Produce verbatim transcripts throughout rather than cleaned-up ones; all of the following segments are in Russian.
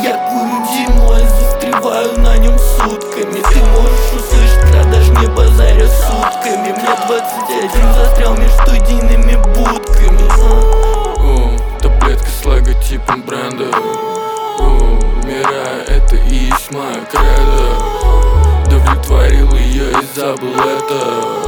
Я курю дерьмо и застреваю на нем сутками. Ты можешь услышать продаж, не базаря сутками. Мне двадцать один, застрял между студийными будками. О, таблетка с логотипом бренда. О, умирая, это и есть моя кредо. Удовлетворил ее и забыл это.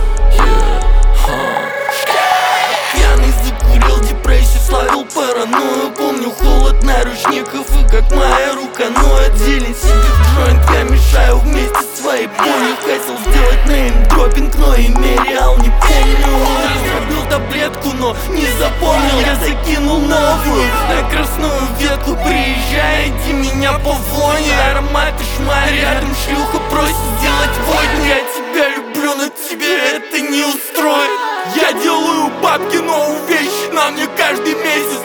Пьяный закурил, депрессию словил паранойю. Помню холод наручников и как моя рука ноет. Зелень себе в джойнт, я мешаю вместе своей болью. Хотел сделать неймдропинг, но имя реал не помню. Разрубил таблетку, но не запомнил. Я закинул новую на красную ветку. Приезжайте меня по воне, ароматы шмаль. Рядом шлюха просит сделать водню. Я тебя люблю, но тебе это не устроит. Я делаю бабки, но увечья на мне каждый месяц